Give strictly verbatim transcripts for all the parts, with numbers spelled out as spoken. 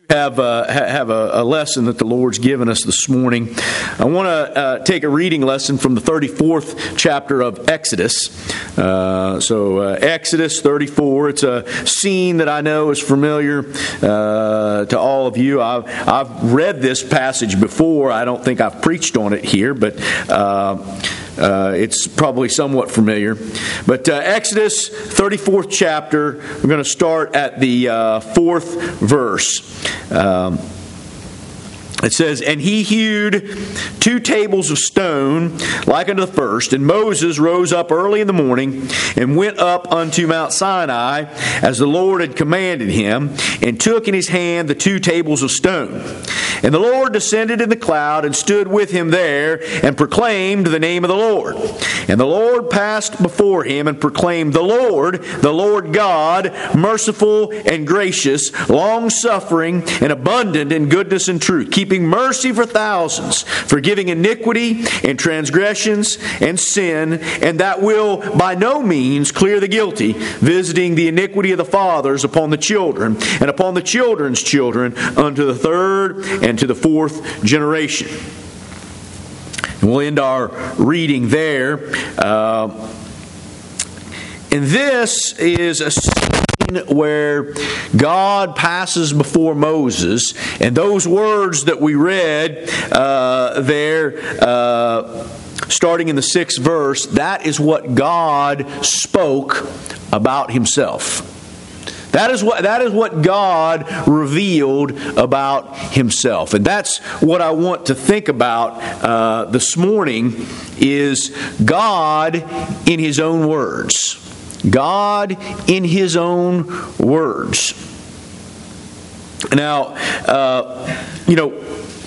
have uh, have a, a lesson that the Lord's given us this morning. I want to uh, take a reading lesson from the thirty-fourth chapter of Exodus. Uh, so uh, Exodus thirty-four, it's a scene that I know is familiar uh, to all of you. I've, I've read this passage before. I don't think I've preached on it here, but uh, uh, it's probably somewhat familiar. But uh, Exodus thirty-fourth chapter, we're going to start at the uh, fourth verse. Um, It says, "And he hewed two tables of stone like unto the first, and Moses rose up early in the morning, and went up unto Mount Sinai, as the Lord had commanded him, and took in his hand the two tables of stone. And the Lord descended in the cloud, and stood with him there, and proclaimed the name of the Lord. And the Lord passed before him, and proclaimed, The Lord, the Lord God, merciful and gracious, long-suffering, and abundant in goodness and truth, keeping mercy for thousands, forgiving iniquity and transgressions and sin, and that will by no means clear the guilty, visiting the iniquity of the fathers upon the children, and upon the children's children, unto the third and to the fourth generation." And we'll end our reading there. Uh, and this is a where God passes before Moses, and those words that we read uh, there, uh, starting in the sixth verse, that is what God spoke about Himself. That is what that is what God revealed about Himself, and that's what I want to think about uh, this morning. Is God in His own words. God in His own words. Now, uh, you know,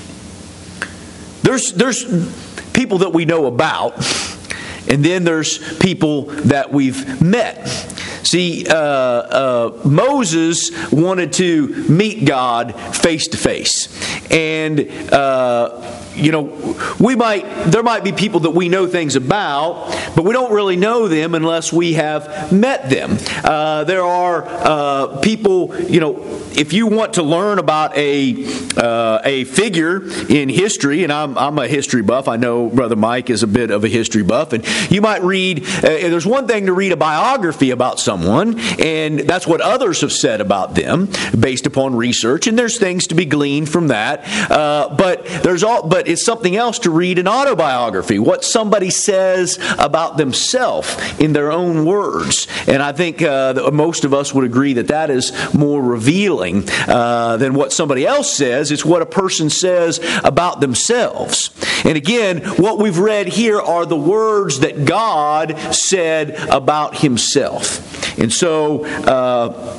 there's there's people that we know about, and then there's people that we've met. See, uh, uh, Moses wanted to meet God face to face, and uh, you know, we might there might be people that we know things about, but we don't really know them unless we have met them. Uh, there are uh, people, you know, if you want to learn about a uh, a figure in history, and I'm I'm a history buff. I know Brother Mike is a bit of a history buff, and you might read. Uh, there's one thing to read a biography about someone, and that's what others have said about them based upon research, and there's things to be gleaned from that. Uh, but there's all, but it's something else to read an autobiography, what somebody says about themselves in their own words, and I think uh, that most of us would agree that that is more revealing uh, than what somebody else says. It's what a person says about themselves. And again, what we've read here are the words that God said about Himself. And so, uh,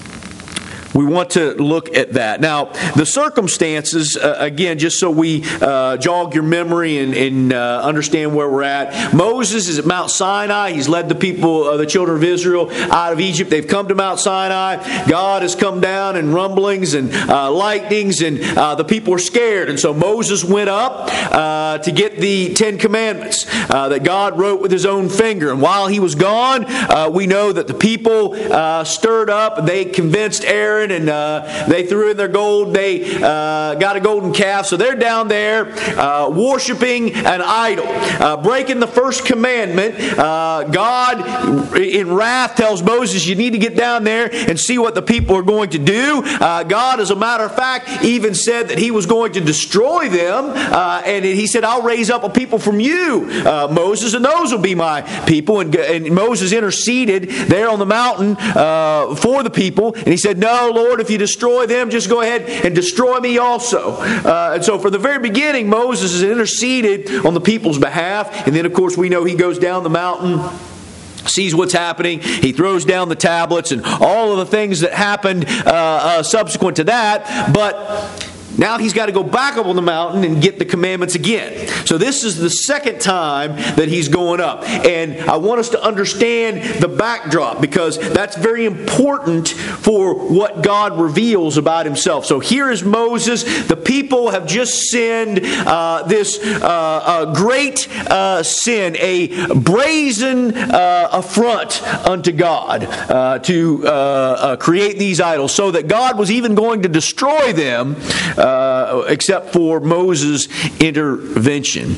we want to look at that. Now, the circumstances, uh, again, just so we uh, jog your memory and, and uh, understand where we're at. Moses is at Mount Sinai. He's led the people, uh, the children of Israel, out of Egypt. They've come to Mount Sinai. God has come down in rumblings and uh, lightnings, and uh, the people are scared. And so Moses went up uh, to get the Ten Commandments uh, that God wrote with His own finger. And while he was gone, uh, we know that the people uh, stirred up. They convinced Aaron, and uh, they threw in their gold. They uh, got a golden calf. So they're down there uh, worshiping an idol, uh, breaking the first commandment. Uh, God, in wrath, tells Moses, you need to get down there and see what the people are going to do. Uh, God, as a matter of fact, even said that He was going to destroy them. Uh, and He said, I'll raise up a people from you, uh, Moses, and those will be my people. And, and Moses interceded there on the mountain uh, for the people. And he said, no, Lord, if you destroy them, just go ahead and destroy me also. Uh, and so from the very beginning, Moses has interceded on the people's behalf. And then, of course, we know he goes down the mountain, sees what's happening. He throws down the tablets and all of the things that happened uh, uh, subsequent to that. But Now he's got to go back up on the mountain and get the commandments again. So this is the second time that he's going up. And I want us to understand the backdrop, because that's very important for what God reveals about himself. So here is Moses. The people have just sinned uh, this uh, uh, great uh, sin, a brazen uh, affront unto God uh, to uh, uh, create these idols, so that God was even going to destroy them uh, except for Moses' intervention.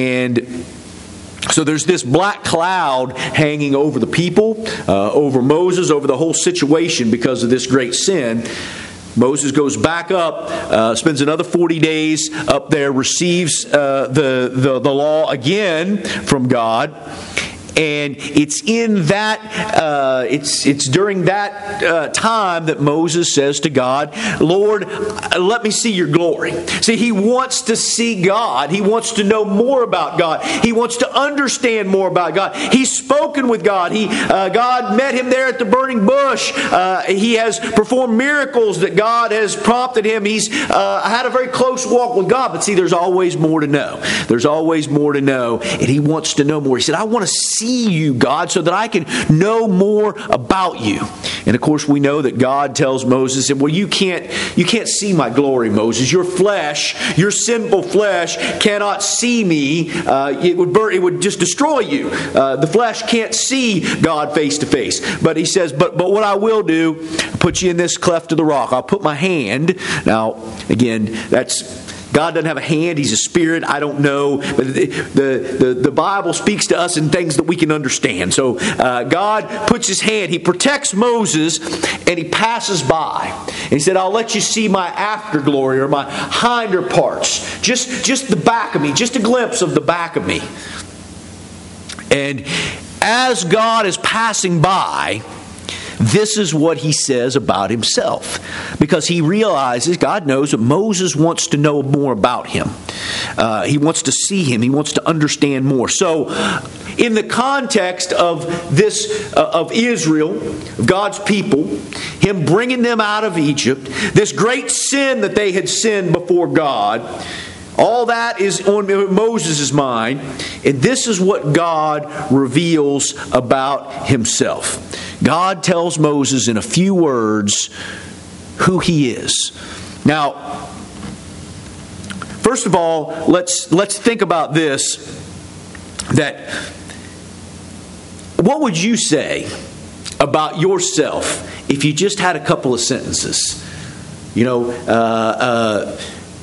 And so there's this black cloud hanging over the people, uh, over Moses, over the whole situation because of this great sin. Moses goes back up, uh, spends another forty days up there, receives uh, the, the, the law again from God. And it's in that, uh, it's it's during that uh, time that Moses says to God, Lord, let me see your glory. See, he wants to see God. He wants to know more about God. He wants to understand more about God. He's spoken with God. He uh, God met him there at the burning bush. Uh, he has performed miracles that God has prompted him. He's uh, had a very close walk with God. But see, there's always more to know. There's always more to know. And he wants to know more. He said, I want to see you, God, so that I can know more about you. And of course, we know that God tells Moses, well, you can't you can't see my glory, Moses. Your flesh, your sinful flesh cannot see me. Uh, it would burn, it would just destroy you. Uh, the flesh can't see God face to face. But he says, but but what I will do, put you in this cleft of the rock. I'll put my hand. Now, again, that's God doesn't have a hand. He's a spirit. I don't know. But the, the, the, the Bible speaks to us in things that we can understand. So uh, God puts his hand. He protects Moses and he passes by. And he said, I'll let you see my afterglory, or my hinder parts. Just, just the back of me. Just a glimpse of the back of me. And as God is passing by, this is what he says about himself. Because he realizes, God knows that Moses wants to know more about him. Uh, he wants to see him. He wants to understand more. So, in the context of this, uh, of Israel, God's people, him bringing them out of Egypt, this great sin that they had sinned before God, all that is on Moses' mind. And this is what God reveals about himself. God tells Moses in a few words who he is. Now, first of all, let's let's think about this. That what would you say about yourself if you just had a couple of sentences? You know, uh, uh,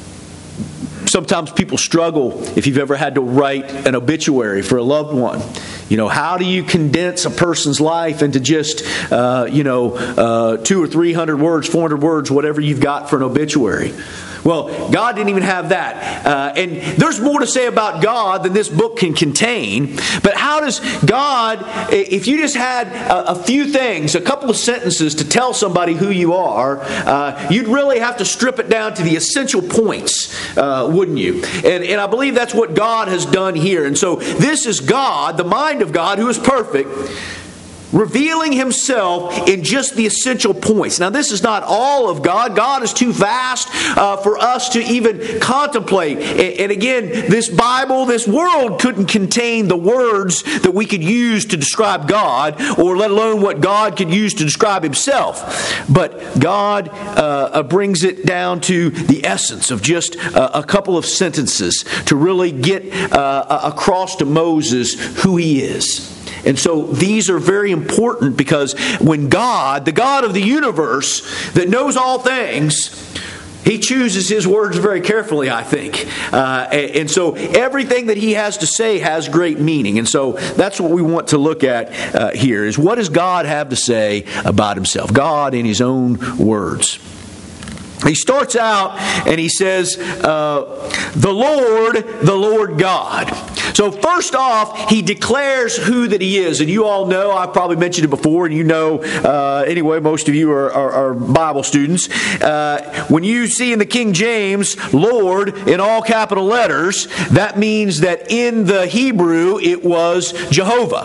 sometimes people struggle if you've ever had to write an obituary for a loved one. You know, how do you condense a person's life into just, uh, you know, uh, two or three hundred words, four hundred words, whatever you've got for an obituary? Well, God didn't even have that. Uh, and there's more to say about God than this book can contain. But how does God, if you just had a, a few things, a couple of sentences to tell somebody who you are, uh, you'd really have to strip it down to the essential points, uh, wouldn't you? And, and I believe that's what God has done here. And so this is God, the mind of God, who is perfect, revealing himself in just the essential points. Now, this is not all of God. God is too vast uh, for us to even contemplate. And, and again, this Bible, this world couldn't contain the words that we could use to describe God, or let alone what God could use to describe himself. But God uh, brings it down to the essence of just uh, a couple of sentences to really get uh, across to Moses who he is. And so these are very important, because when God, the God of the universe that knows all things, he chooses his words very carefully, I think. Uh, and so everything that he has to say has great meaning. And so that's what we want to look at uh, here, is what does God have to say about himself? God in his own words. He starts out and he says, uh, the Lord, the Lord God. So first off, he declares who that he is. And you all know, I've probably mentioned it before, and you know, uh, anyway, most of you are, are, are Bible students. Uh, when you see in the King James, Lord, in all capital letters, that means that in the Hebrew, it was Jehovah.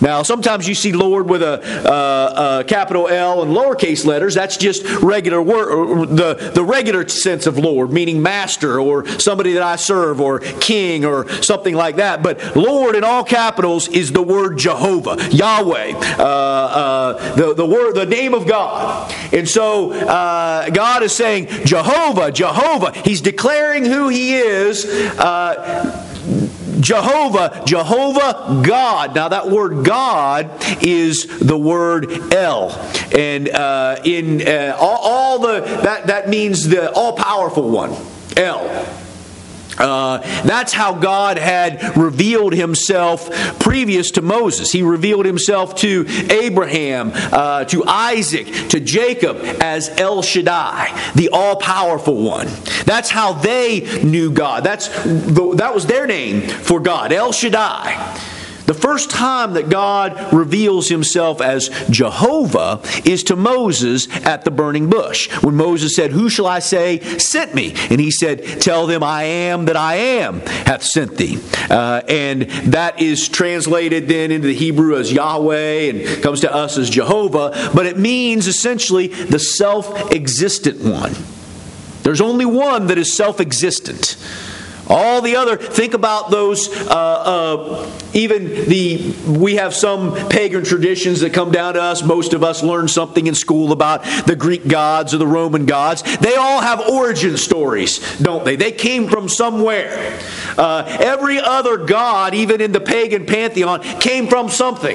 Now, sometimes you see Lord with a, uh, a capital L and lowercase letters. That's just regular word, the, the regular sense of Lord, meaning master or somebody that I serve or king or something like that. But Lord in all capitals is the word Jehovah, Yahweh, uh, uh, the, the word, the name of God. And so uh, God is saying Jehovah, Jehovah. He's declaring who He is. Uh, Jehovah, Jehovah God. Now that word God is the word El, and uh, in uh, all, all the that that means the all-powerful one, El. Uh, that's how God had revealed Himself previous to Moses. He revealed Himself to Abraham, uh, to Isaac, to Jacob as El Shaddai, the all-powerful one. That's how they knew God. That's the, that was their name for God, El Shaddai. The first time that God reveals Himself as Jehovah is to Moses at the burning bush. When Moses said, "Who shall I say sent me?" And he said, "Tell them I am that I am hath sent thee." Uh, and that is translated then into the Hebrew as Yahweh and comes to us as Jehovah. But it means essentially the self-existent one. There's only one that is self-existent. All the other, think about those, uh, uh, even the, we have some pagan traditions that come down to us. Most of us learn something in school about the Greek gods or the Roman gods. They all have origin stories, don't they? They came from somewhere. Uh, every other god, even in the pagan pantheon, came from something.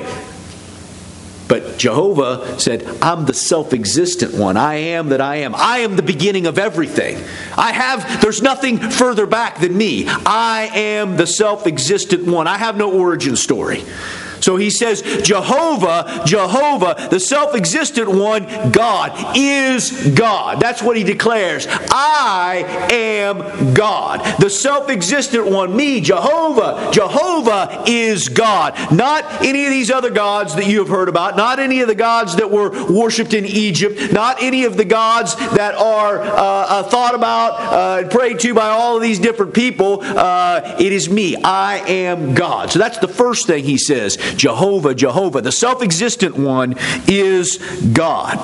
But Jehovah said, "I'm the self-existent one. I am that I am. I am the beginning of everything. I have, there's nothing further back than me. I am the self-existent one. I have no origin story." So he says, Jehovah, Jehovah, the self-existent one, God, is God. That's what he declares. I am God. The self-existent one, me, Jehovah, Jehovah is God. Not any of these other gods that you have heard about. Not any of the gods that were worshipped in Egypt. Not any of the gods that are uh, uh, thought about uh, and prayed to by all of these different people. Uh, it is me. I am God. So that's the first thing he says. Jehovah, Jehovah, the self-existent one is God.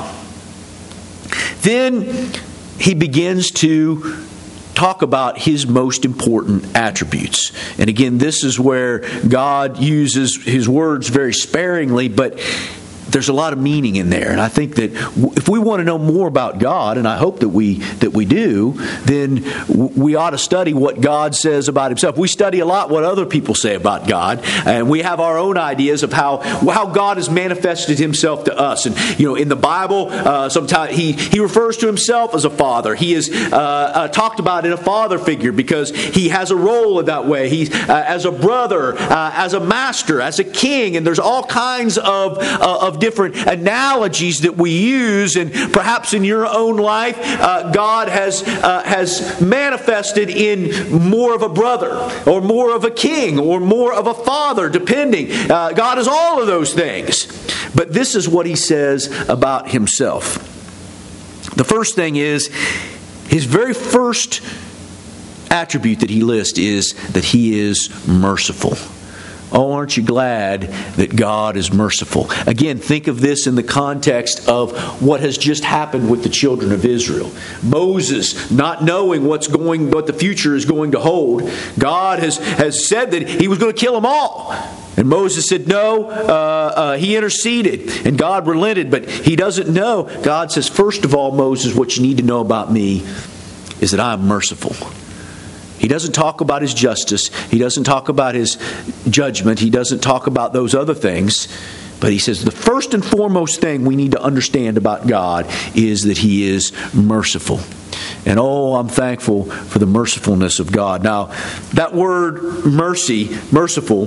Then he begins to talk about His most important attributes. And again, this is where God uses His words very sparingly, but there's a lot of meaning in there. And I think that if we want to know more about God, and I hope that we that we do, then we ought to study what God says about Himself. We study a lot what other people say about God, and we have our own ideas of how how God has manifested Himself to us. And you know, in the Bible, uh, sometimes He He refers to Himself as a father. He is uh, uh, talked about in a father figure because He has a role in that way. He uh, as a brother, uh, as a master, as a king, and there's all kinds of uh, of different analogies that we use, and perhaps in your own life, uh, God has uh, has manifested in more of a brother, or more of a king, or more of a father, depending. Uh, God is all of those things. But this is what He says about Himself. The first thing is, His very first attribute that He lists is that He is merciful. Oh, aren't you glad that God is merciful? Again, think of this in the context of what has just happened with the children of Israel. Moses, not knowing what's going, what the future is going to hold, God has, has said that He was going to kill them all. And Moses said no. Uh, uh, he interceded, and God relented, but he doesn't know. God says, first of all, Moses, what you need to know about me is that I am merciful. He doesn't talk about His justice. He doesn't talk about His judgment. He doesn't talk about those other things. But he says the first and foremost thing we need to understand about God is that He is merciful. And oh, I'm thankful for the mercifulness of God. Now, that word mercy, merciful,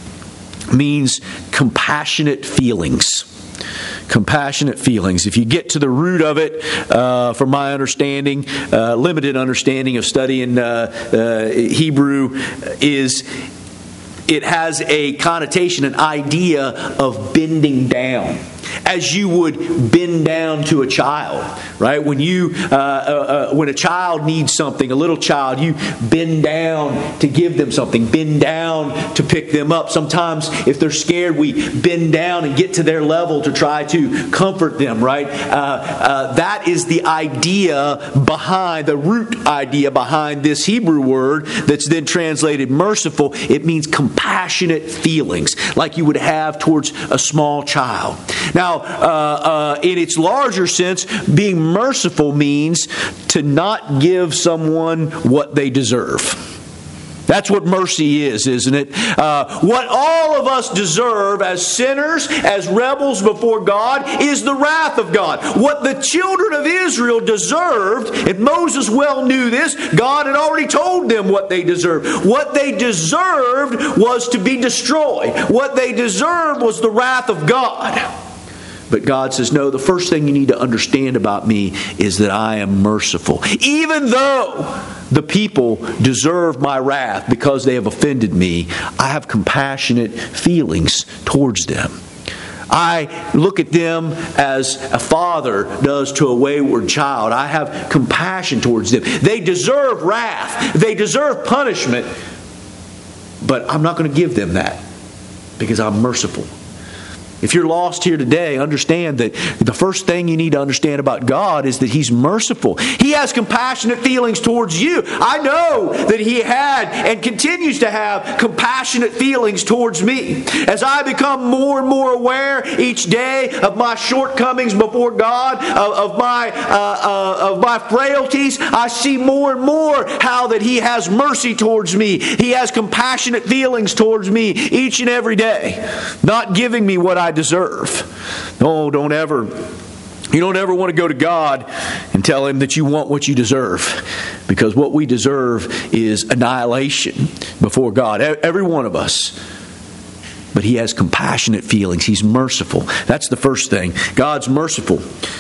means compassionate feelings. Compassionate feelings. If you get to the root of it, uh, from my understanding, uh, limited understanding of studying uh, uh, Hebrew, is it has a connotation, an idea of bending down. as you would bend down to a child, right? When you, uh, uh, uh, when a child needs something, a little child, you bend down to give them something, bend down to pick them up. Sometimes if they're scared, we bend down and get to their level to try to comfort them, right? Uh, uh, that is the idea behind, the root idea behind this Hebrew word that's then translated merciful. It means compassionate feelings, like you would have towards a small child. Now, uh, uh, in its larger sense, being merciful means to not give someone what they deserve. That's what mercy is, isn't it? Uh, what all of us deserve as sinners, as rebels before God, is the wrath of God. What the children of Israel deserved, and Moses well knew this, God had already told them what they deserved. What they deserved was to be destroyed. What they deserved was the wrath of God. But God says, no, the first thing you need to understand about me is that I am merciful. Even though the people deserve my wrath because they have offended me, I have compassionate feelings towards them. I look at them as a father does to a wayward child. I have compassion towards them. They deserve wrath. They deserve punishment. But I'm not going to give them that because I'm merciful. If you're lost here today, understand that the first thing you need to understand about God is that He's merciful. He has compassionate feelings towards you. I know that He had and continues to have compassionate feelings towards me. As I become more and more aware each day of my shortcomings before God, of, of my uh, uh, of my frailties, I see more and more how that He has mercy towards me. He has compassionate feelings towards me each and every day, not giving me what I I deserve. No, don't ever. You don't ever want to go to God and tell Him that you want what you deserve, because what we deserve is annihilation before God. Every one of us. But He has compassionate feelings. He's merciful. That's the first thing. God's merciful.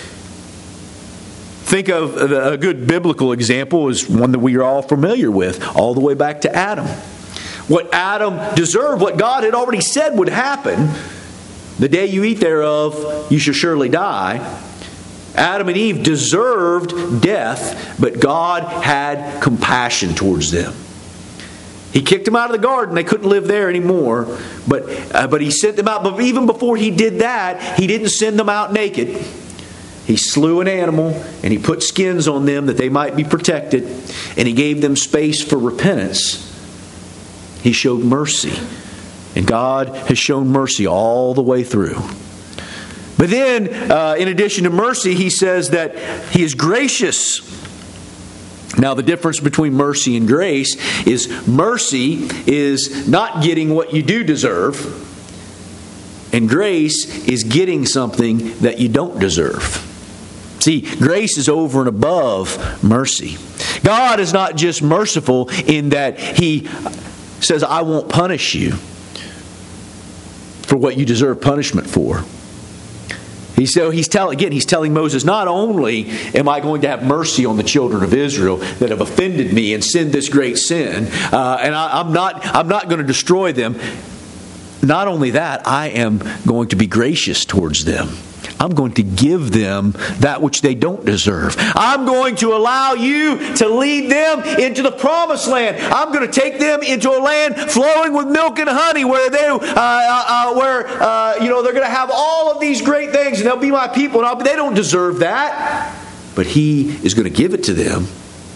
Think of a good biblical example is one that we are all familiar with, all the way back to Adam. What Adam deserved, what God had already said would happen. The day you eat thereof, you shall surely die. Adam and Eve deserved death, but God had compassion towards them. He kicked them out of the garden. They couldn't live there anymore. But, uh, but He sent them out. But even before He did that, He didn't send them out naked. He slew an animal, and He put skins on them that they might be protected. And He gave them space for repentance. He showed mercy. And God has shown mercy all the way through. But then, uh, in addition to mercy, He says that He is gracious. Now, the difference between mercy and grace is mercy is not getting what you do deserve, and grace is getting something that you don't deserve. See, grace is over and above mercy. God is not just merciful in that He says, I won't punish you for what you deserve punishment for. He so he's telling again. He's telling Moses, not only am I going to have mercy on the children of Israel that have offended me and sinned this great sin, uh, and I, I'm not I'm not going to destroy them. Not only that, I am going to be gracious towards them. I'm going to give them that which they don't deserve. I'm going to allow you to lead them into the promised land. I'm going to take them into a land flowing with milk and honey, where they, uh, uh, where uh, you know, they're going to have all of these great things, and they'll be my people. And I'll, they don't deserve that, but He is going to give it to them.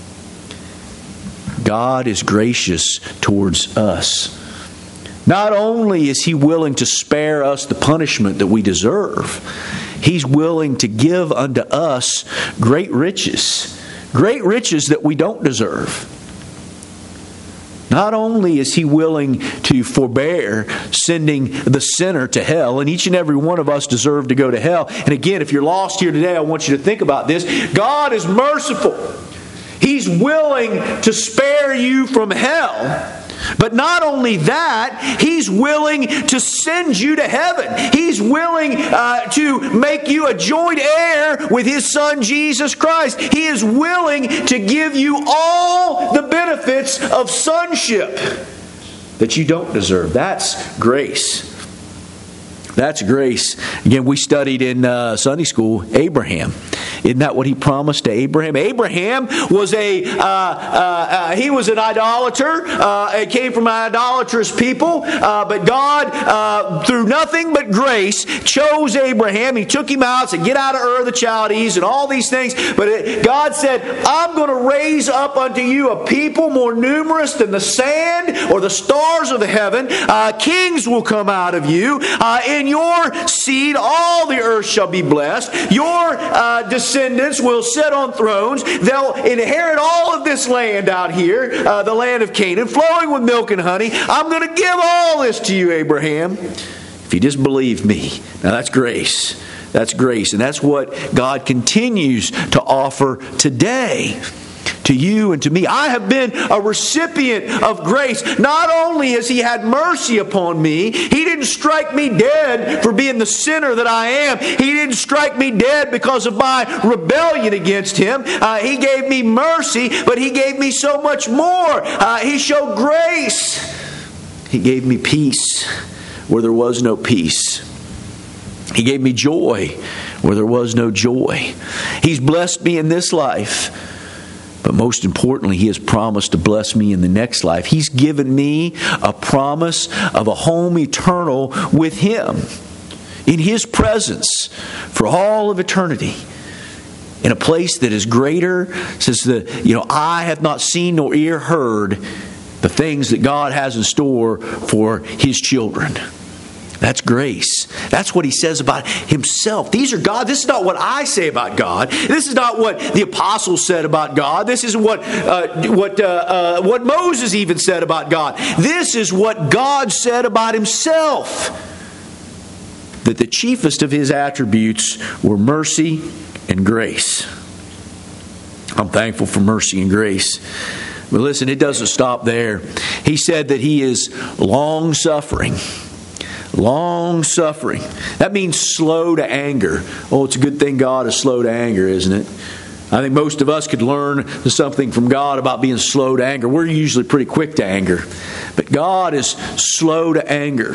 God is gracious towards us. Not only is He willing to spare us the punishment that we deserve, He's willing to give unto us great riches. Great riches that we don't deserve. Not only is He willing to forbear sending the sinner to hell, and each and every one of us deserve to go to hell. And again, if you're lost here today, I want you to think about this. God is merciful. He's willing to spare you from hell. But not only that, He's willing to send you to heaven. He's willing uh, to make you a joint heir with His Son, Jesus Christ. He is willing to give you all the benefits of sonship that you don't deserve. That's grace. That's grace. Again, we studied in uh, Sunday school Abraham. Isn't that what he promised to Abraham? Abraham was a uh, uh, uh, he was an idolater. Uh, it came from an idolatrous people. Uh, but God, uh, through nothing but grace, chose Abraham. He took him out, said, "Get out of Ur of the Chaldees," and all these things. But it, God said, "I'm going to raise up unto you a people more numerous than the sand or the stars of the heaven. Uh, kings will come out of you. Uh, in your seed, all the earth shall be blessed. Your uh, descendants will sit on thrones. They'll inherit all of this land out here, uh, the land of Canaan, flowing with milk and honey. I'm going to give all this to you, Abraham, if you just believe me." Now that's grace. That's grace. And that's what God continues to offer today to you and to me. I have been a recipient of grace. Not only has He had mercy upon me, He didn't strike me dead for being the sinner that I am. He didn't strike me dead because of my rebellion against Him. Uh, he gave me mercy, but He gave me so much more. Uh, he showed grace. He gave me peace where there was no peace. He gave me joy where there was no joy. He's blessed me in this life. But most importantly, He has promised to bless me in the next life. He's given me a promise of a home eternal with Him, in His presence for all of eternity, in a place that is greater, says the you know eye hath not seen nor ear heard the things that God has in store for His children. That's grace. That's what He says about Himself. These are God. This is not what I say about God. This is not what the apostles said about God. This isn't what uh, what uh, uh, what Moses even said about God. This is what God said about Himself. That the chiefest of His attributes were mercy and grace. I'm thankful for mercy and grace. But listen, it doesn't stop there. He said that He is long-suffering. Long-suffering. That means slow to anger. Oh, it's a good thing God is slow to anger, isn't it? I think most of us could learn something from God about being slow to anger. We're usually pretty quick to anger. But God is slow to anger.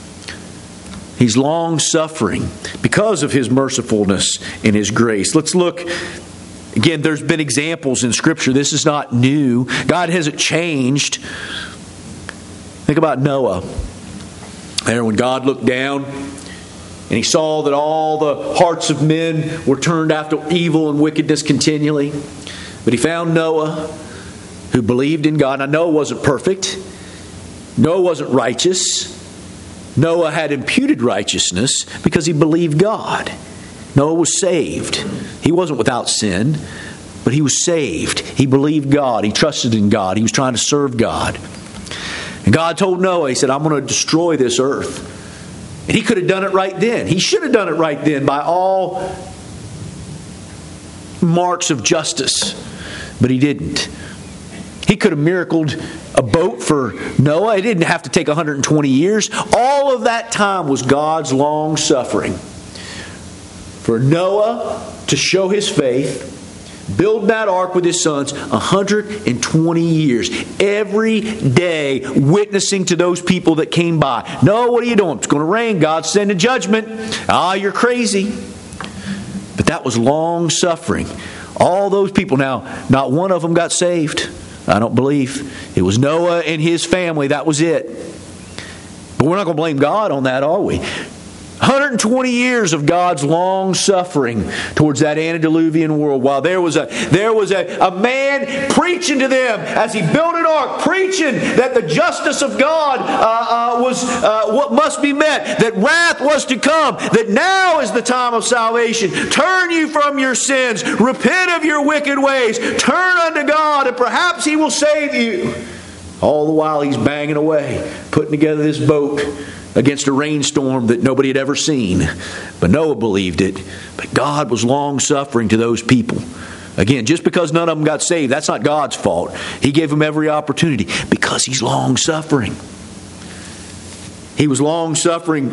He's long-suffering because of His mercifulness and His grace. Let's look. Again, there's been examples in Scripture. This is not new. God hasn't changed. Think about Noah. There, when God looked down and He saw that all the hearts of men were turned after evil and wickedness continually. But He found Noah, who believed in God. Now, Noah wasn't perfect. Noah wasn't righteous. Noah had imputed righteousness because he believed God. Noah was saved. He wasn't without sin, but he was saved. He believed God. He trusted in God. He was trying to serve God. And God told Noah, He said, "I'm going to destroy this earth." And He could have done it right then. He should have done it right then by all marks of justice. But He didn't. He could have miracled a boat for Noah. It didn't have to take one hundred twenty years. All of that time was God's long suffering for Noah to show his faith, build that ark with his sons, one hundred twenty years. Every day witnessing to those people that came by. "No, what are you doing? It's going to rain. God's sending judgment." "Ah, you're crazy." But that was long suffering. All those people. Now, not one of them got saved. I don't believe. It was Noah and his family. That was it. But we're not going to blame God on that, are we? one hundred twenty years of God's long suffering towards that antediluvian world, while there was a there was a, a man preaching to them as he built an ark, preaching that the justice of God uh, uh, was uh, what must be met, that wrath was to come, that now is the time of salvation. Turn you from your sins, repent of your wicked ways, turn unto God, and perhaps He will save you. All the while He's banging away, putting together this boat against a rainstorm that nobody had ever seen. But Noah believed it. But God was long-suffering to those people. Again, just because none of them got saved, that's not God's fault. He gave them every opportunity because He's long-suffering. He was long-suffering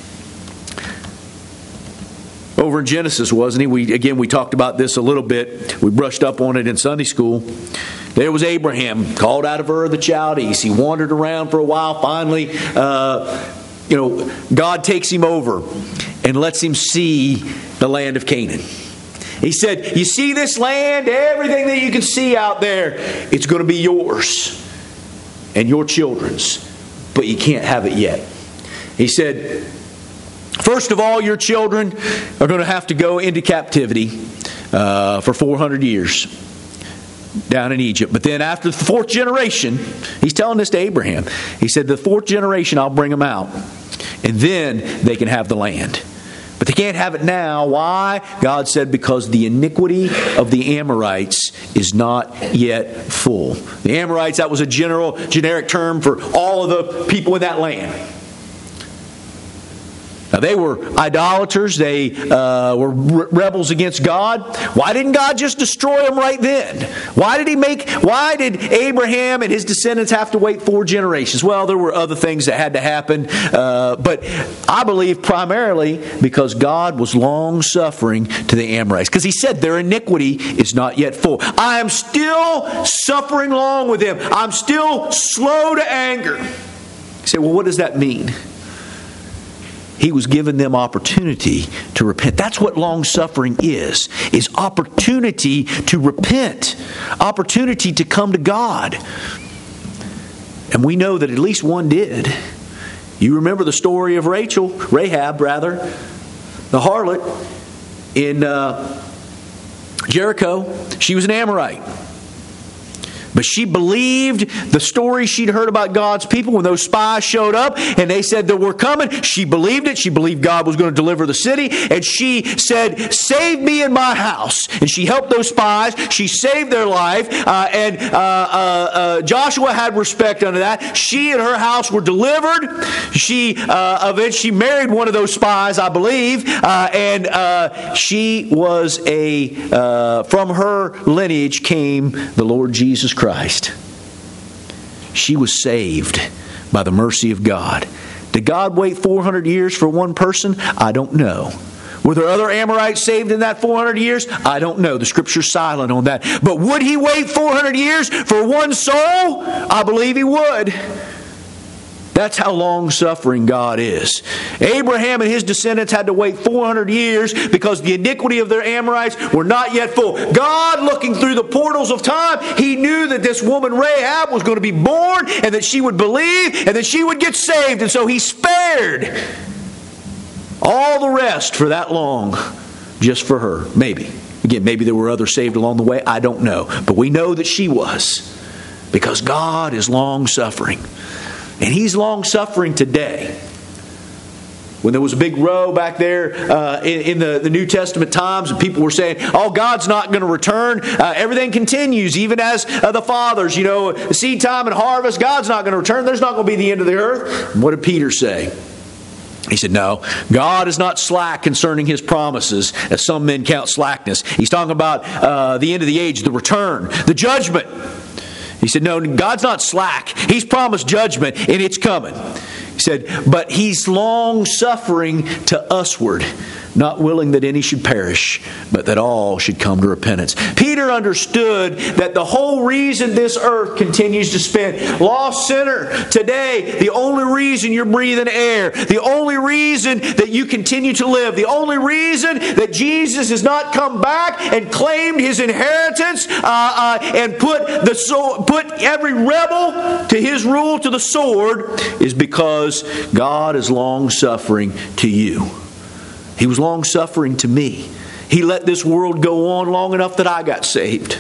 over in Genesis, wasn't He? We again, we talked about this a little bit. We brushed up on it in Sunday school. There was Abraham, called out of Ur of the Chaldees. He wandered around for a while. Finally, uh, you know, God takes him over and lets him see the land of Canaan. He said, you see this land, everything that you can see out there, it's going to be yours and your children's, but you can't have it yet. He said, first of all, your children are going to have to go into captivity uh, for four hundred years down in Egypt. But then after the fourth generation, he's telling this to Abraham. He said, the fourth generation, I'll bring them out. And then they can have the land. But they can't have it now. Why? God said, because the iniquity of the Amorites is not yet full. The Amorites, that was a general, generic term for all of the people in that land. Now, they were idolaters. They uh, were re- rebels against God. Why didn't God just destroy them right then? Why did He make? Why did Abraham and his descendants have to wait four generations? Well, there were other things that had to happen, uh, but I believe primarily because God was long suffering to the Amorites, because He said their iniquity is not yet full. I am still suffering long with them. I'm still slow to anger. You say, well, what does that mean? He was giving them opportunity to repent. That's what long-suffering is, is opportunity to repent, opportunity to come to God. And we know that at least one did. You remember the story of Rachel, Rahab rather, the harlot in uh, Jericho. She was an Amorite. But she believed the story she'd heard about God's people when those spies showed up and they said that we're coming. She believed it. She believed God was going to deliver the city. And she said, save me in my house. And she helped those spies. She saved their life. Uh, and uh, uh, uh, Joshua had respect unto that. She and her house were delivered. She uh, eventually married one of those spies, I believe. Uh, and uh, she was a, uh, from her lineage came the Lord Jesus Christ. Christ. She was saved by the mercy of God. Did God wait four hundred years for one person? I don't know. Were there other Amorites saved in that four hundred years? I don't know. The Scripture's silent on that. But would He wait four hundred years for one soul? I believe He would. That's how long-suffering God is. Abraham and his descendants had to wait four hundred years because the iniquity of their Amorites were not yet full. God, looking through the portals of time, He knew that this woman Rahab was going to be born and that she would believe and that she would get saved. And so He spared all the rest for that long just for her. Maybe. Again, maybe there were others saved along the way. I don't know. But we know that she was, because God is long-suffering. And He's long-suffering today. When there was a big row back there uh, in, in the, the New Testament times, and people were saying, oh, God's not going to return. Uh, everything continues, even as uh, the fathers, you know, seed time and harvest, God's not going to return. There's not going to be the end of the earth. And what did Peter say? He said, no, God is not slack concerning His promises, as some men count slackness. He's talking about uh, the end of the age, the return, the judgment. He said, no, God's not slack. He's promised judgment, and it's coming. He said, but He's long-suffering to usward, not willing that any should perish, but that all should come to repentance. Peter understood that the whole reason this earth continues to spin, lost sinner, today, the only reason you're breathing air, the only reason that you continue to live, the only reason that Jesus has not come back and claimed His inheritance uh, uh, and put the so, put every rebel to His rule to the sword is because God is long-suffering to you. He was long-suffering to me. He let this world go on long enough that I got saved.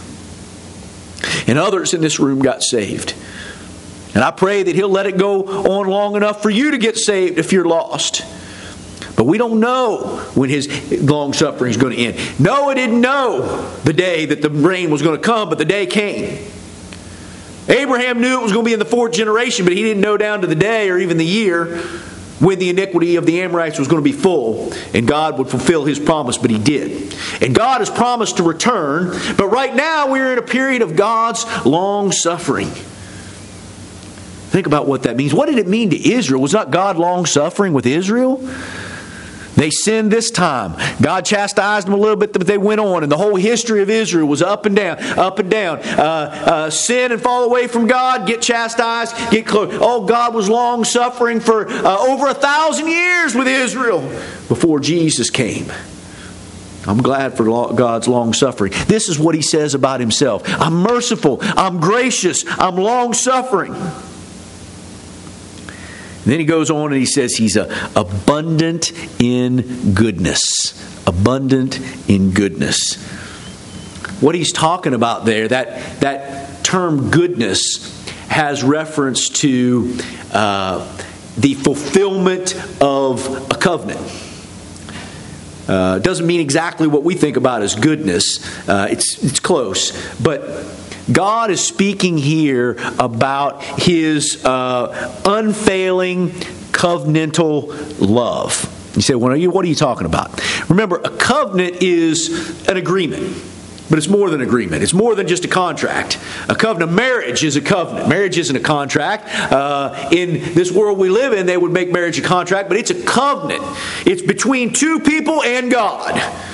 And others in this room got saved. And I pray that He'll let it go on long enough for you to get saved if you're lost. But we don't know when His long-suffering is going to end. Noah didn't know the day that the rain was going to come, but the day came. Abraham knew it was going to be in the fourth generation, but he didn't know down to the day or even the year when the iniquity of the Amorites was going to be full and God would fulfill His promise, but He did. And God has promised to return, but right now we're in a period of God's long-suffering. Think about what that means. What did it mean to Israel? Was not God long-suffering with Israel? They sinned this time. God chastised them a little bit, but they went on. And the whole history of Israel was up and down, up and down. Uh, uh, sin and fall away from God, get chastised, get close. Oh, God was long-suffering for uh, over a thousand years with Israel before Jesus came. I'm glad for God's long-suffering. This is what He says about Himself. I'm merciful. I'm gracious. I'm long-suffering. Then He goes on and He says He's a, abundant in goodness. Abundant in goodness. What He's talking about there, that, that term goodness, has reference to uh, the fulfillment of a covenant. Uh, doesn't mean exactly what we think about as goodness. Uh, it's it's close. But God is speaking here about His uh, unfailing covenantal love. You say, well, what are you talking about? Remember, a covenant is an agreement. But it's more than agreement. It's more than just a contract. A covenant, marriage is a covenant. Marriage isn't a contract. Uh, in this world we live in, they would make marriage a contract, but it's a covenant. It's between two people and God.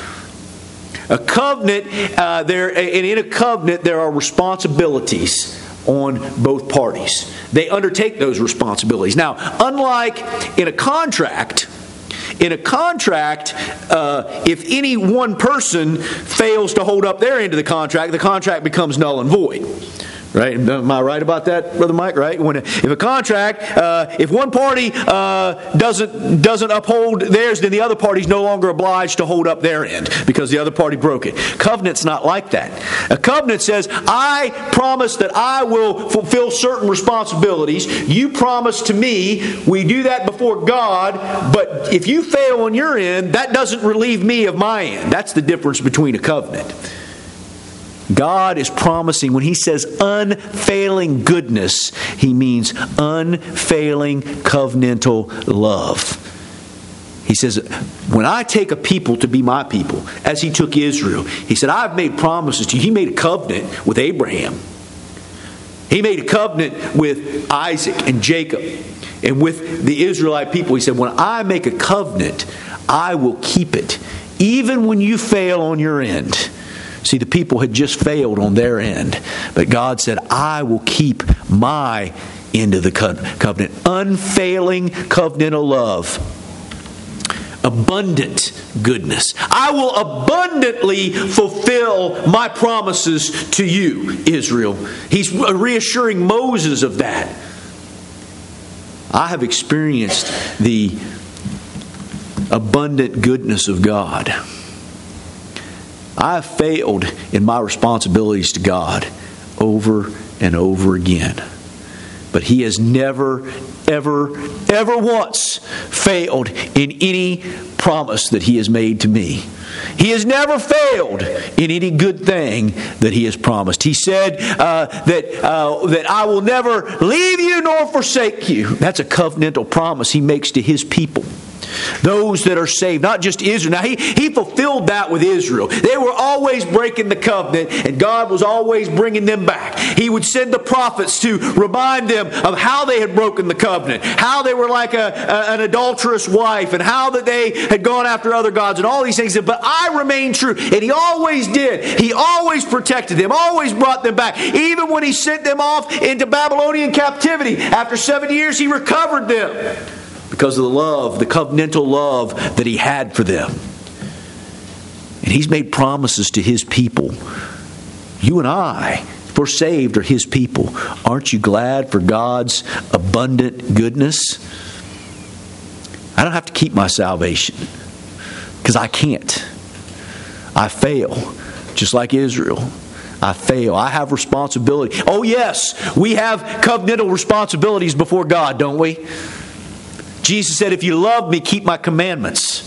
A covenant, uh, there, and in a covenant, there are responsibilities on both parties. They undertake those responsibilities. Now, unlike in a contract, In a contract, uh, if any one person fails to hold up their end of the contract, the contract becomes null and void. Right? Am I right about that, Brother Mike? Right? When if a contract, uh, if one party uh, doesn't doesn't uphold theirs, then the other party's no longer obliged to hold up their end because the other party broke it. Covenant's not like that. A covenant says, I promise that I will fulfill certain responsibilities. You promise to me. We do that before God. But if you fail on your end, that doesn't relieve me of my end. That's the difference between a covenant. God is promising, when He says unfailing goodness, He means unfailing covenantal love. He says, when I take a people to be my people, as He took Israel, He said, I've made promises to you. He made a covenant with Abraham. He made a covenant with Isaac and Jacob and with the Israelite people. He said, when I make a covenant, I will keep it, even when you fail on your end. See, the people had just failed on their end. But God said, I will keep my end of the covenant. Unfailing covenantal love. Abundant goodness. I will abundantly fulfill my promises to you, Israel. He's reassuring Moses of that. I have experienced the abundant goodness of God. I have failed in my responsibilities to God over and over again. But He has never, ever, ever once failed in any promise that He has made to me. He has never failed in any good thing that He has promised. He said uh, that, uh, that I will never leave you nor forsake you. That's a covenantal promise He makes to His people. Those that are saved, not just Israel. Now, he, he fulfilled that with Israel. They were always breaking the covenant, and God was always bringing them back. He would send the prophets to remind them of how they had broken the covenant, how they were like a, a, an adulterous wife, and how that they had gone after other gods, and all these things. But I remain true, and He always did. He always protected them, always brought them back. Even when He sent them off into Babylonian captivity, after seven years, He recovered them. Because of the love, the covenantal love that He had for them. And He's made promises to His people. You and I, if we're saved, are His people. Aren't you glad for God's abundant goodness? I don't have to keep my salvation. Because I can't. I fail. Just like Israel. I fail. I have responsibility. Oh yes, we have covenantal responsibilities before God, don't we? Jesus said, if you love me, keep my commandments.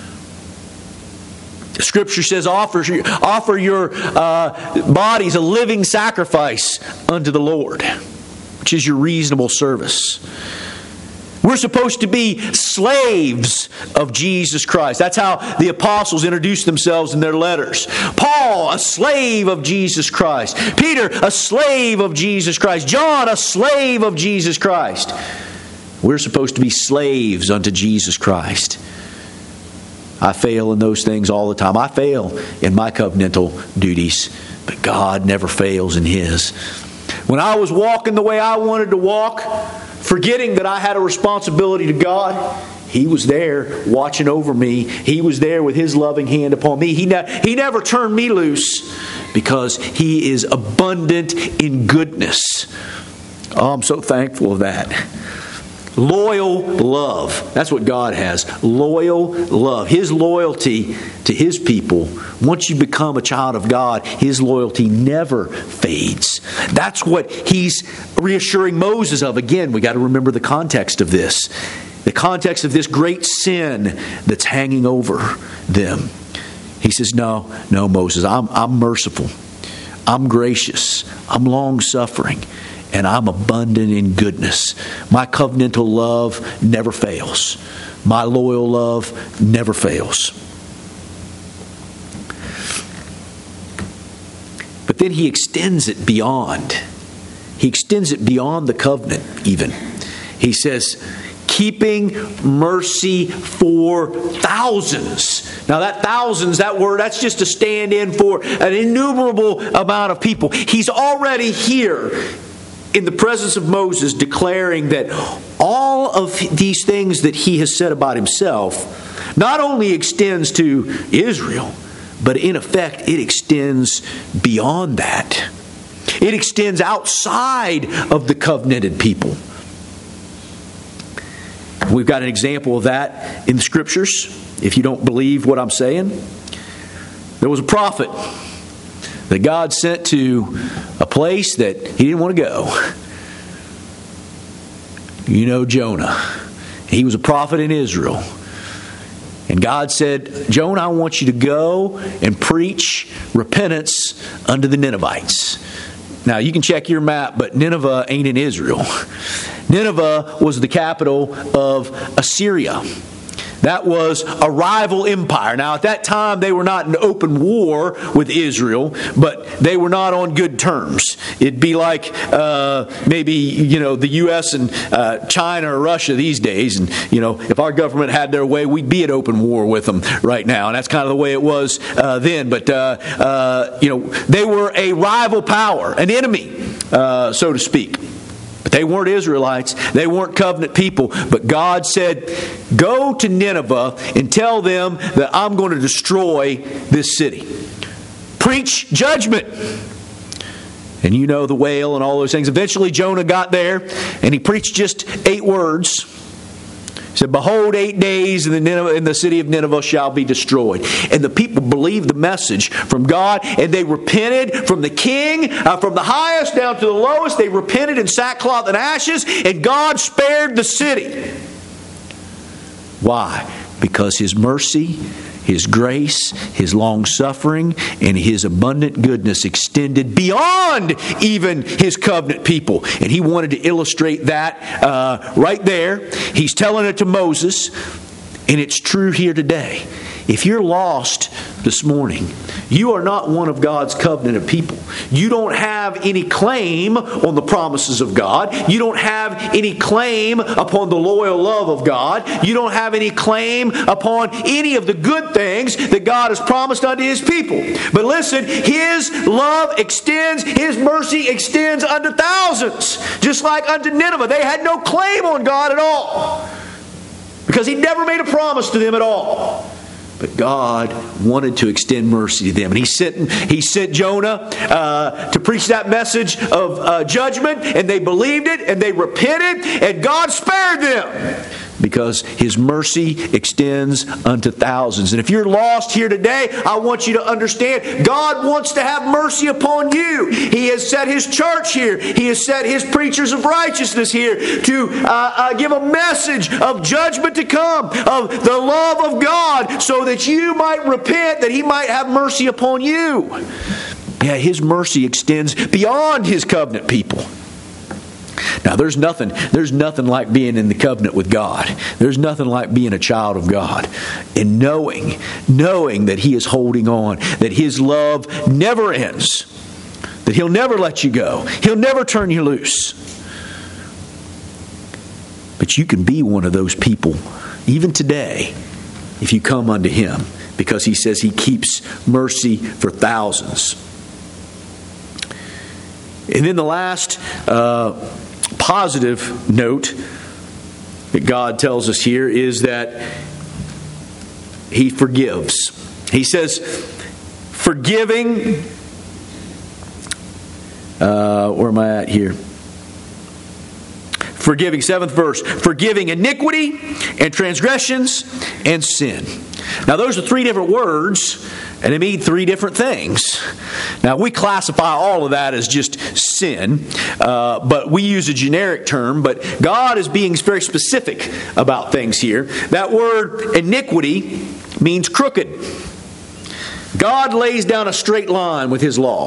The Scripture says, offer, offer your uh, bodies a living sacrifice unto the Lord, which is your reasonable service. We're supposed to be slaves of Jesus Christ. That's how the apostles introduced themselves in their letters. Paul, a slave of Jesus Christ. Peter, a slave of Jesus Christ. John, a slave of Jesus Christ. We're supposed to be slaves unto Jesus Christ. I fail in those things all the time. I fail in my covenantal duties, but God never fails in His. When I was walking the way I wanted to walk, forgetting that I had a responsibility to God, He was there watching over me. He was there with His loving hand upon me. He, ne- he never turned me loose because He is abundant in goodness. Oh, I'm so thankful of that. Loyal love. That's what God has. Loyal love. His loyalty to His people. Once you become a child of God, His loyalty never fades. That's what He's reassuring Moses of. Again, we got to remember the context of this. The context of this great sin that's hanging over them. He says, no, no, Moses, I'm, I'm merciful. I'm gracious. I'm long-suffering. And I'm abundant in goodness. My covenantal love never fails. My loyal love never fails. But then He extends it beyond. He extends it beyond the covenant even. He says, keeping mercy for thousands. Now that thousands, that word, that's just a stand-in for an innumerable amount of people. He's already here in the presence of Moses, declaring that all of these things that He has said about Himself not only extends to Israel, but in effect it extends beyond that. It extends outside of the covenanted people. We've got an example of that in the Scriptures. If you don't believe what I'm saying, there was a prophet that God sent to a place that he didn't want to go. You know Jonah. He was a prophet in Israel. And God said, Jonah, I want you to go and preach repentance unto the Ninevites. Now, you can check your map, but Nineveh ain't in Israel. Nineveh was the capital of Assyria. That was a rival empire. Now, at that time, they were not in open war with Israel, but they were not on good terms. It'd be like uh, maybe, you know, the U S and uh, China or Russia these days. And, you know, if our government had their way, we'd be at open war with them right now. And that's kind of the way it was uh, then. But, uh, uh, you know, they were a rival power, an enemy, uh, so to speak. But they weren't Israelites. They weren't covenant people. But God said, go to Nineveh and tell them that I'm going to destroy this city. Preach judgment. And you know the whale and all those things. Eventually Jonah got there and he preached just eight words. He said, behold, eight days and the, Nineveh, and the city of Nineveh shall be destroyed. And the people believed the message from God, and they repented from the king, uh, from the highest down to the lowest. They repented in sackcloth and ashes, and God spared the city. Why? Because His mercy, His grace, His long-suffering, and His abundant goodness extended beyond even His covenant people. And He wanted to illustrate that uh, right there. He's telling it to Moses, and it's true here today. If you're lost this morning, you are not one of God's covenanted people. You don't have any claim on the promises of God. You don't have any claim upon the loyal love of God. You don't have any claim upon any of the good things that God has promised unto His people. But listen, His love extends, His mercy extends unto thousands. Just like unto Nineveh. They had no claim on God at all, because He never made a promise to them at all. But God wanted to extend mercy to them. And He sent, he sent Jonah uh, to preach that message of uh, judgment. And they believed it. And they repented. And God spared them. Because His mercy extends unto thousands. And if you're lost here today, I want you to understand God wants to have mercy upon you. He has set His church here. He has set His preachers of righteousness here to uh, uh, give a message of judgment to come, of the love of God, so that you might repent, that He might have mercy upon you. Yeah, His mercy extends beyond His covenant people. Now, there's nothing, there's nothing like being in the covenant with God. There's nothing like being a child of God. And knowing, knowing that He is holding on, that His love never ends, that He'll never let you go. He'll never turn you loose. But you can be one of those people, even today, if you come unto him, because he says he keeps mercy for thousands. And then the last uh, positive note that God tells us here is that he forgives. He says, forgiving, uh, where am I at here? Forgiving, seventh verse, forgiving iniquity and transgressions and sin. Now those are three different words, and they mean three different things. Now we classify all of that as just sin, uh, but we use a generic term, but God is being very specific about things here. That word iniquity means crooked. God lays down a straight line with his law.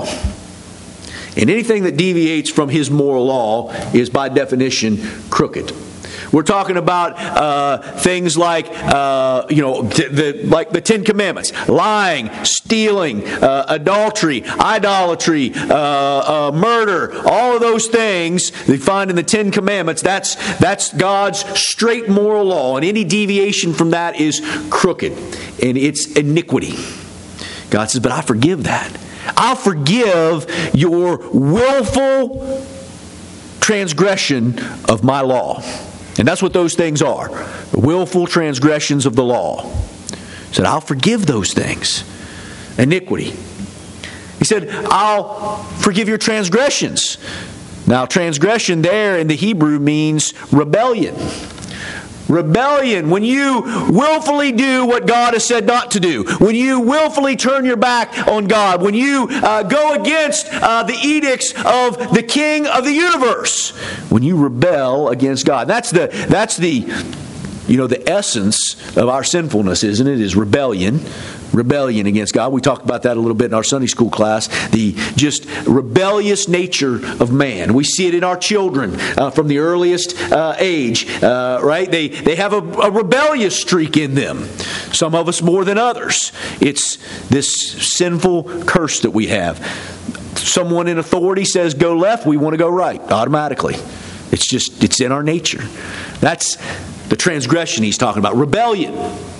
And anything that deviates from his moral law is by definition crooked. We're talking about uh, things like, uh, you know, the, like the Ten Commandments: lying, stealing, uh, adultery, idolatry, uh, uh, murder. All of those things they find in the Ten Commandments. That's that's God's straight moral law, and any deviation from that is crooked, and it's iniquity. God says, "But I forgive that. I'll forgive your willful transgression of my law." And that's what those things are. The willful transgressions of the law. He said, I'll forgive those things. Iniquity. He said, I'll forgive your transgressions. Now, transgression there in the Hebrew means rebellion. Rebellion, when you willfully do what God has said not to do, when you willfully turn your back on God, when you uh, go against uh, the edicts of the King of the universe, when you rebel against God. That's the that's the you know the essence of our sinfulness, isn't it? Is rebellion. Rebellion against God. We talked about that a little bit in our Sunday school class. The just rebellious nature of man. We see it in our children uh, from the earliest uh, age. Uh, right? They they have a, a rebellious streak in them. Some of us more than others. It's this sinful curse that we have. Someone in authority says go left, we want to go right automatically. It's just it's in our nature. That's the transgression he's talking about. Rebellion.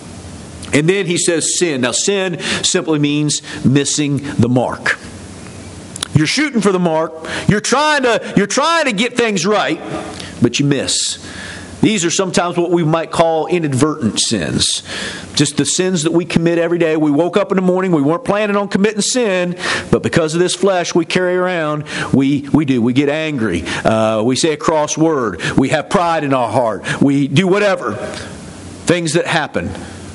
And then he says sin. Now sin simply means missing the mark. You're shooting for the mark. You're trying to, you're trying to get things right, but you miss. These are sometimes what we might call inadvertent sins. Just the sins that we commit every day. We woke up in the morning, we weren't planning on committing sin, but because of this flesh we carry around, we, we do. We get angry. Uh, we say a cross word. We have pride in our heart. We do whatever. Things that happen.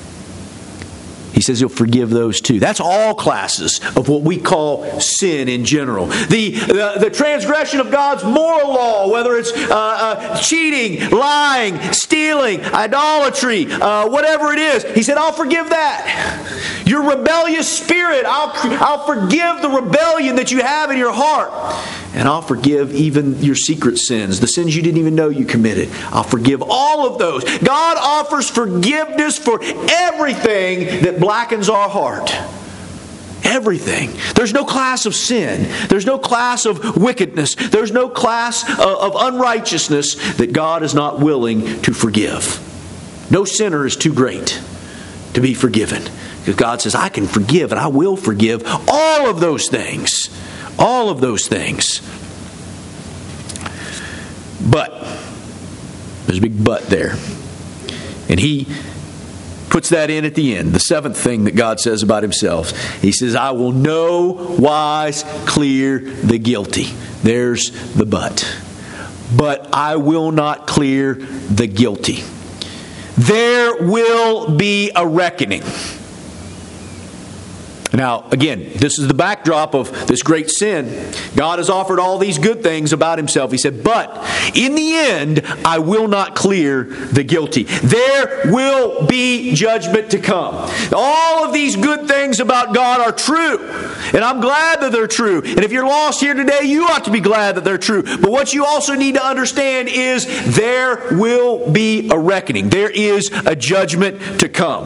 He says he'll forgive those too. That's all classes of what we call sin in general. The the, the transgression of God's moral law, whether it's uh, uh, cheating, lying, stealing, idolatry, uh, whatever it is. He said, I'll forgive that. Your rebellious spirit, I'll, I'll forgive the rebellion that you have in your heart. And I'll forgive even your secret sins, the sins you didn't even know you committed. I'll forgive all of those. God offers forgiveness for everything that blackens our heart. Everything. There's no class of sin. There's no class of wickedness. There's no class of unrighteousness that God is not willing to forgive. No sinner is too great to be forgiven. Because God says, I can forgive and I will forgive all of those things. All of those things. But, there's a big but there. And he puts that in at the end. The seventh thing that God says about himself. He says, I will no wise clear the guilty. There's the but. But I will not clear the guilty. There will be a reckoning. Now, again, this is the backdrop of this great sin. God has offered all these good things about himself. He said, but in the end, I will not clear the guilty. There will be judgment to come. All of these good things about God are true. And I'm glad that they're true. And if you're lost here today, you ought to be glad that they're true. But what you also need to understand is there will be a reckoning. There is a judgment to come.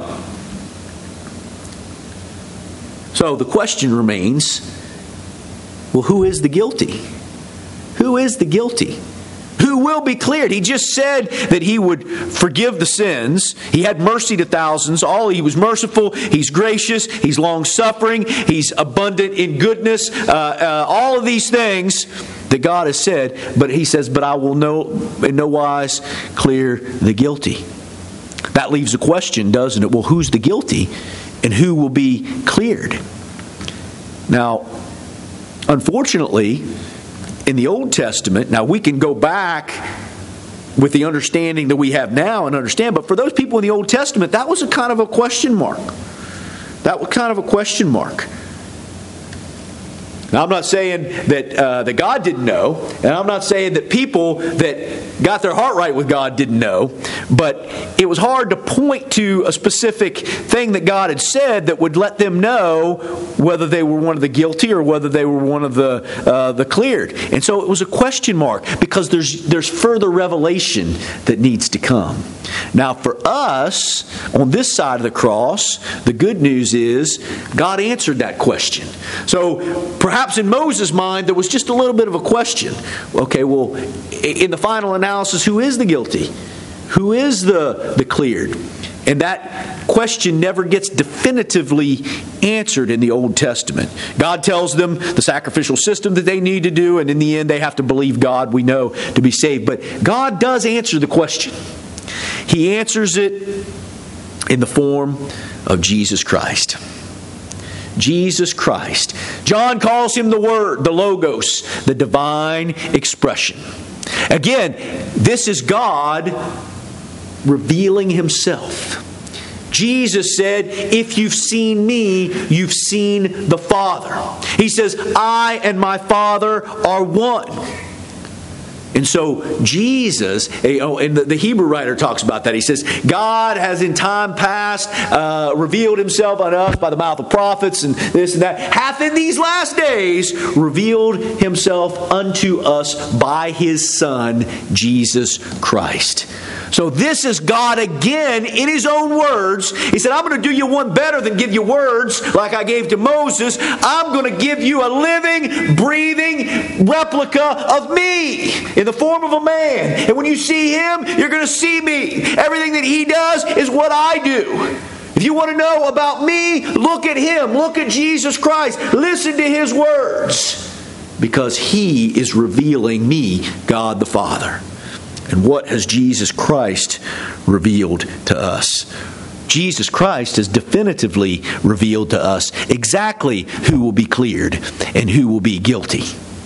So the question remains, well, who is the guilty? Who is the guilty? Who who will be cleared. He just said that He would forgive the sins. He had mercy to thousands. All He was merciful. He's gracious. He's long-suffering. He's abundant in goodness. Uh, uh, all of these things that God has said. But He says, but I will no, in no wise clear the guilty. That leaves a question, doesn't it? Well, who's the guilty and who will be cleared? Now, unfortunately, in the Old Testament, now we can go back with the understanding that we have now and understand, but for those people in the Old Testament, that was a kind of a question mark. That was kind of a question mark. Now, I'm not saying that uh, that God didn't know, and I'm not saying that people that got their heart right with God didn't know, but it was hard to point to a specific thing that God had said that would let them know whether they were one of the guilty or whether they were one of the uh, the cleared. And so it was a question mark because there's there's further revelation that needs to come. Now, for us, on this side of the cross, the good news is God answered that question. So perhaps in Moses' mind, there was just a little bit of a question. Okay, well, in the final analysis, who is the guilty? Who is the, the cleared? And that question never gets definitively answered in the Old Testament. God tells them the sacrificial system that they need to do, and in the end, they have to believe God, we know, to be saved. But God does answer the question. He answers it in the form of Jesus Christ. Jesus Christ. John calls Him the Word, the Logos, the divine expression. Again, this is God revealing Himself. Jesus said, if you've seen me, you've seen the Father. He says, I and my Father are one. And so Jesus, oh, and the Hebrew writer talks about that. He says, God has in time past uh, revealed Himself unto us by the mouth of prophets and this and that. Hath in these last days revealed Himself unto us by His Son, Jesus Christ. So this is God again in His own words. He said, I'm going to do you one better than give you words like I gave to Moses. I'm going to give you a living, breathing replica of me in the form of a man. And when you see Him, you're going to see me. Everything that He does is what I do. If you want to know about me, look at Him. Look at Jesus Christ. Listen to His words. Because He is revealing me, God the Father. And what has Jesus Christ revealed to us? Jesus Christ has definitively revealed to us exactly who will be cleared and who will be guilty.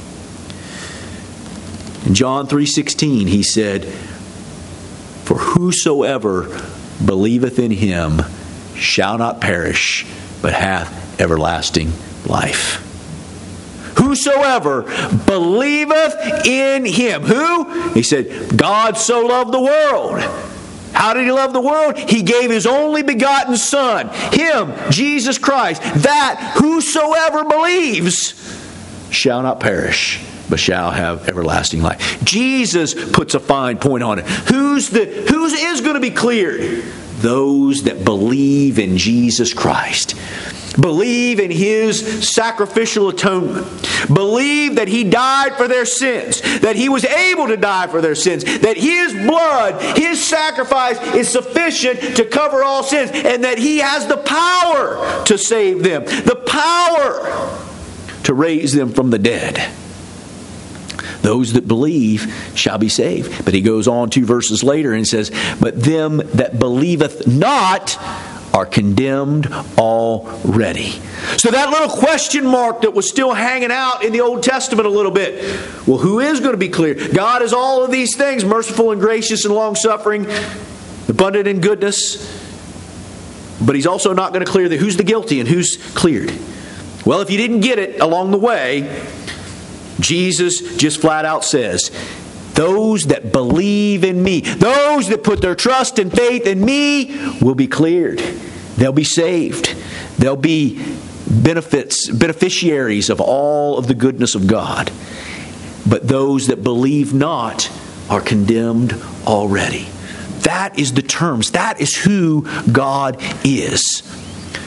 In John three sixteen, He said, for whosoever believeth in Him shall not perish, but hath everlasting life. Whosoever believeth in Him. Who? He said, God so loved the world. How did He love the world? He gave His only begotten Son, Him, Jesus Christ, that whosoever believes shall not perish, but shall have everlasting life. Jesus puts a fine point on it. Who's the whose is going to be cleared? Those that believe in Jesus Christ. Believe in His sacrificial atonement. Believe that He died for their sins. That He was able to die for their sins. That His blood, His sacrifice is sufficient to cover all sins. And that He has the power to save them. The power to raise them from the dead. Those that believe shall be saved. But He goes on two verses later and says, but them that believeth not are condemned already. So that little question mark that was still hanging out in the Old Testament a little bit. Well, who is going to be clear? God is all of these things, merciful and gracious and long-suffering, abundant in goodness. But He's also not going to clear the who's the guilty and who's cleared. Well, if you didn't get it along the way, Jesus just flat out says, those that believe in me, those that put their trust and faith in me will be cleared. They'll be saved. They'll be benefits, beneficiaries of all of the goodness of God. But those that believe not are condemned already. That is the terms. That is who God is.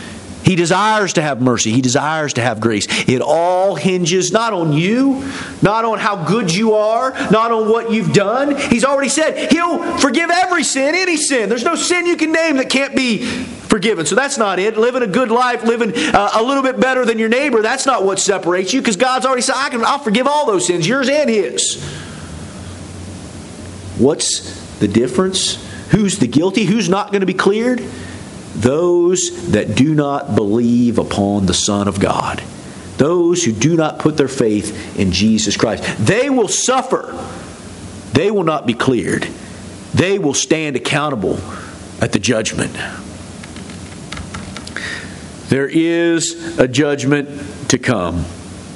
He desires to have mercy. He desires to have grace. It all hinges not on you, not on how good you are, not on what you've done. He's already said He'll forgive every sin, any sin. There's no sin you can name that can't be forgiven. So that's not it. Living a good life, living uh, a little bit better than your neighbor, that's not what separates you, because God's already said, I can, I'll forgive all those sins, yours and his. What's the difference? Who's the guilty? Who's not going to be cleared? Those that do not believe upon the Son of God. Those who do not put their faith in Jesus Christ. They will suffer. They will not be cleared. They will stand accountable at the judgment. There is a judgment to come.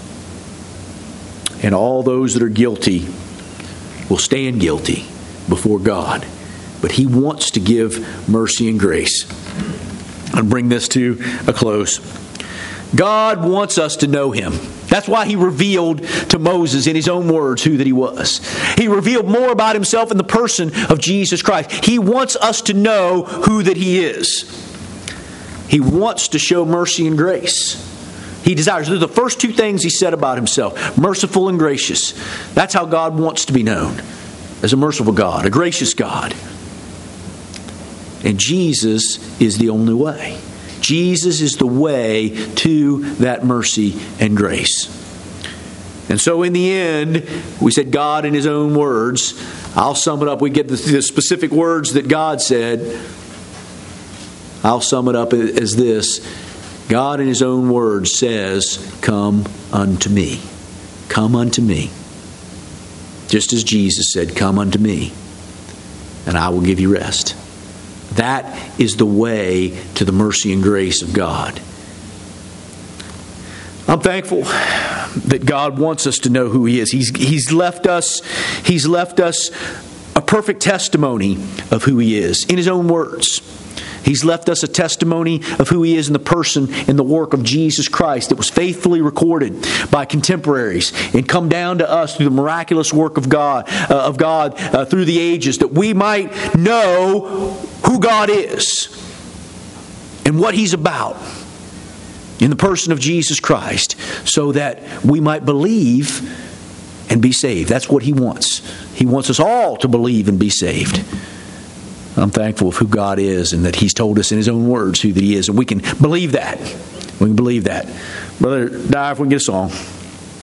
And all those that are guilty will stand guilty before God. But He wants to give mercy and grace. I'll bring this to a close. God wants us to know Him. That's why He revealed to Moses in His own words who that He was. He revealed more about Himself in the person of Jesus Christ. He wants us to know who that He is. He wants to show mercy and grace. He desires. They're the first two things He said about Himself. Merciful and gracious. That's how God wants to be known. As a merciful God, a gracious God. And Jesus is the only way. Jesus is the way to that mercy and grace. And so in the end, we said God in His own words. I'll sum it up. We get the, the specific words that God said. I'll sum it up as this. God in His own words says, come unto me. Come unto me. Just as Jesus said, come unto me, and I will give you rest. That is the way to the mercy and grace of God. I'm thankful that God wants us to know who He is. He's, he's left us, He's left us a perfect testimony of who He is in His own words. He's left us a testimony of who He is in the person and the work of Jesus Christ that was faithfully recorded by contemporaries and come down to us through the miraculous work of God, uh, of God uh, through the ages, that we might know who God is and what He's about in the person of Jesus Christ, so that we might believe and be saved. That's what He wants. He wants us all to believe and be saved. I'm thankful of who God is and that He's told us in His own words who that He is. And we can believe that. We can believe that. Brother Dyer, if we can get a song.